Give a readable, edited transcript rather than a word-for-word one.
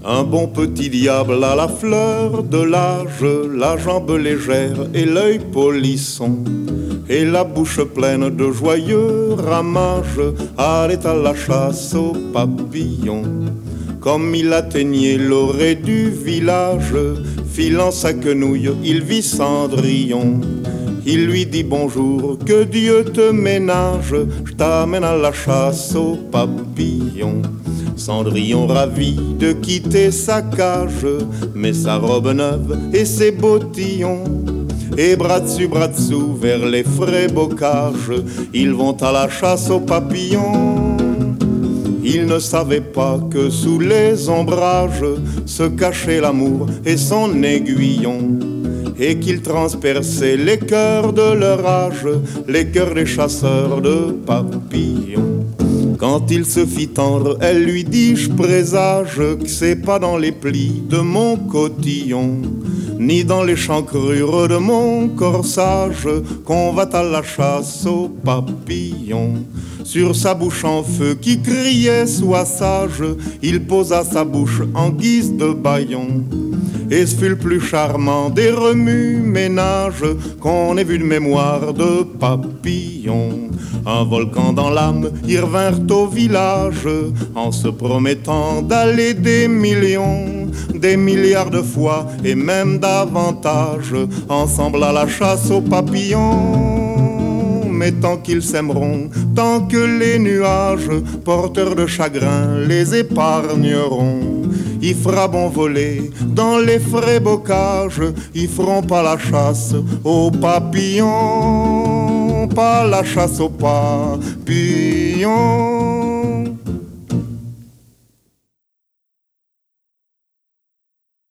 Un bon petit diable à la fleur de l'âge, la jambe légère et l'œil polisson, et la bouche pleine de joyeux ramages, allait à la chasse aux papillons. Comme il atteignait l'orée du village, filant sa quenouille, il vit Cendrillon. Il lui dit bonjour, que Dieu te ménage, je t'amène à la chasse aux papillons. Cendrillon ravi de quitter sa cage, met sa robe neuve et ses bottillons. Et bras dessous vers les frais bocages, ils vont à la chasse aux papillons. Ils ne savaient pas que sous les ombrages se cachait l'amour et son aiguillon, et qu'il transperçait les cœurs de leur âge, les cœurs des chasseurs de papillons. Quand il se fit tendre, elle lui dit, je présage que c'est pas dans les plis de mon cotillon, ni dans les chancrures de mon corsage, qu'on va à la chasse aux papillons. Sur sa bouche en feu qui criait sois sage, il posa sa bouche en guise de bâillon. Et ce fut le plus charmant des remue-ménages qu'on ait vu de mémoire de papillon. Un volcan dans l'âme, ils revinrent au village en se promettant d'aller des millions, des milliards de fois et même davantage, ensemble à la chasse aux papillons. Mais tant qu'ils s'aimeront, tant que les nuages porteurs de chagrin les épargneront, il fera bon voler dans les frais bocages, ils feront pas la chasse aux papillons, pas la chasse aux papillons.